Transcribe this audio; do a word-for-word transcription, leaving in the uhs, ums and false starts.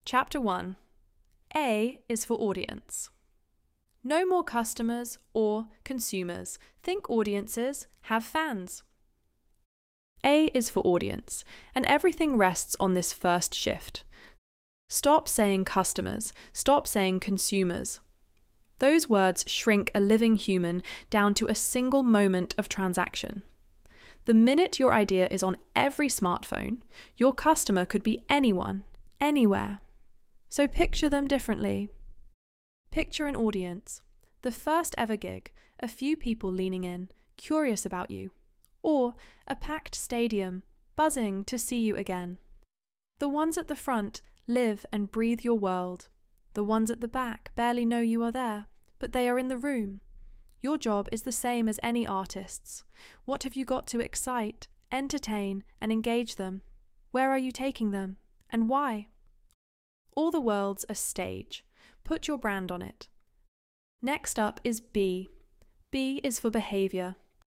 Chapter one. A is for audience. No more customers or consumers. Think audiences, have fans. A is for audience, and everything rests on this first shift. Stop saying customers, stop saying consumers. Those words shrink a living human down to a single moment of transaction. The minute your idea is on every smartphone, your customer could be anyone, anywhere. So picture them differently. Picture an audience, the first ever gig, a few people leaning in, curious about you, or a packed stadium, buzzing to see you again. The ones at the front live and breathe your world. The ones at the back barely know you are there, but they are in the room. Your job is the same as any artist's. What have you got to excite, entertain, and engage them? Where are you taking them, and why? All the world's a stage. Put your brand on it. Next up is B. B is for behavior.